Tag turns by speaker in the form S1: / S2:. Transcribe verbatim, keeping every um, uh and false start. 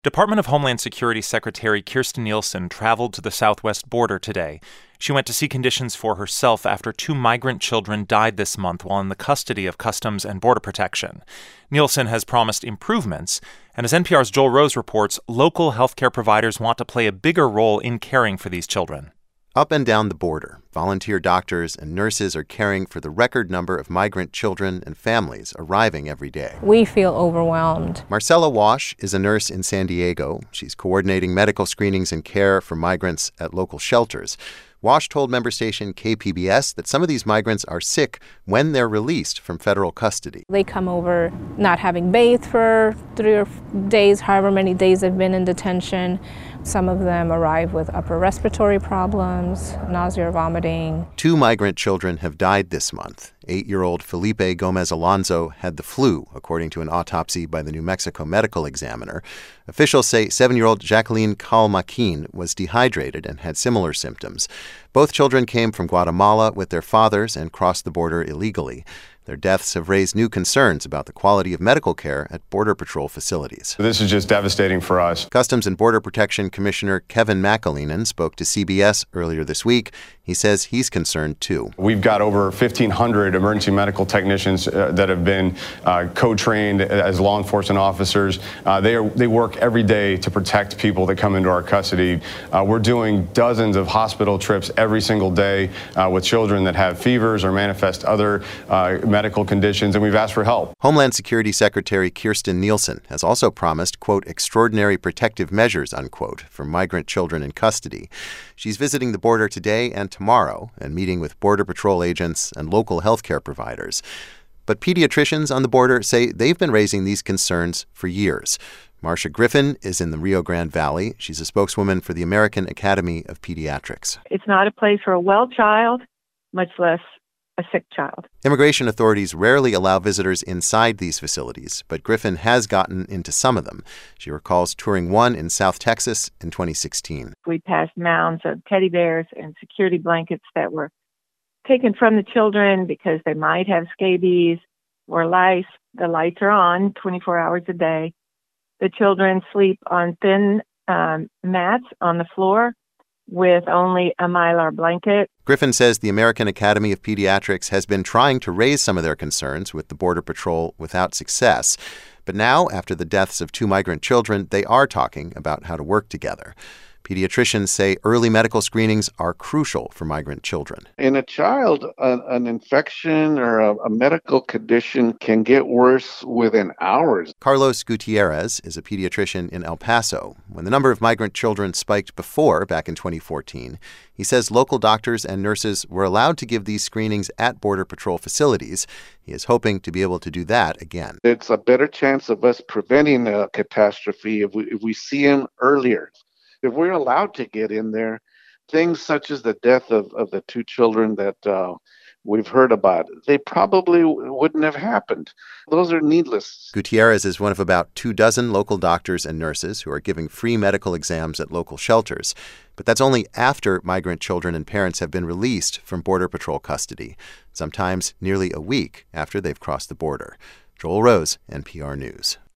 S1: Department of Homeland Security Secretary Kirstjen Nielsen traveled to the southwest border today. She went to see conditions for herself after two migrant children died this month while in the custody of Customs and Border Protection. Nielsen has promised improvements, and as N P R's Joel Rose reports, local healthcare providers want to play a bigger role in caring for these children.
S2: Up and down the border, volunteer doctors and nurses are caring for the record number of migrant children and families arriving every day.
S3: We feel overwhelmed.
S2: Marcella Wash is a nurse in San Diego. She's coordinating medical screenings and care for migrants at local shelters. Wash told member station K P B S that some of these migrants are sick when they're released from federal custody.
S3: They come over not having bathed for three or days, however many days they've been in detention. Some of them arrive with upper respiratory problems, nausea or vomiting.
S2: Two migrant children have died this month. Eight-year-old Felipe Gomez Alonso had the flu, according to an autopsy by the New Mexico medical examiner. Officials say seven-year-old Jacqueline Calmaquin was dehydrated and had similar symptoms. Both children came from Guatemala with their fathers and crossed the border illegally. Their deaths have raised new concerns about the quality of medical care at Border Patrol facilities.
S4: This is just devastating for us.
S2: Customs and Border Protection Commissioner Kevin McAleenan spoke to C B S earlier this week. He says he's concerned, too.
S4: We've got over fifteen hundred emergency medical technicians uh, that have been uh, co-trained as law enforcement officers. Uh, they, are, they work every day to protect people that come into our custody. Uh, we're doing dozens of hospital trips every single day uh, with children that have fevers or manifest other uh, medical conditions, and we've asked for help.
S2: Homeland Security Secretary Kirstjen Nielsen has also promised, quote, extraordinary protective measures, unquote, for migrant children in custody. She's visiting the border today and tomorrow and meeting with Border Patrol agents and local healthcare providers. But pediatricians on the border say they've been raising these concerns for years. Marcia Griffin is in the Rio Grande Valley. She's a spokeswoman for the American Academy of Pediatrics.
S5: It's not a place for a well child, much less a sick child.
S2: Immigration authorities rarely allow visitors inside these facilities, but Griffin has gotten into some of them. She recalls touring one in South Texas in twenty sixteen.
S5: We passed mounds of teddy bears and security blankets that were taken from the children because they might have scabies or lice. The lights are on twenty-four hours a day. The children sleep on thin um, mats on the floor with only a mylar blanket.
S2: Griffin says the American Academy of Pediatrics has been trying to raise some of their concerns with the Border Patrol without success. But now, after the deaths of two migrant children, they are talking about how to work together. Pediatricians say early medical screenings are crucial for migrant children.
S6: In a child, a, an infection or a, a medical condition can get worse within hours.
S2: Carlos Gutierrez is a pediatrician in El Paso. When the number of migrant children spiked before, back in twenty fourteen, he says local doctors and nurses were allowed to give these screenings at Border Patrol facilities. He is hoping to be able to do that again.
S6: It's a better chance of us preventing a catastrophe if we, if we see them earlier. If we're allowed to get in there, things such as the death of, of the two children that uh, we've heard about, they probably w- wouldn't have happened. Those are needless.
S2: Gutierrez is one of about two dozen local doctors and nurses who are giving free medical exams at local shelters. But that's only after migrant children and parents have been released from Border Patrol custody, sometimes nearly a week after they've crossed the border. Joel Rose, N P R News.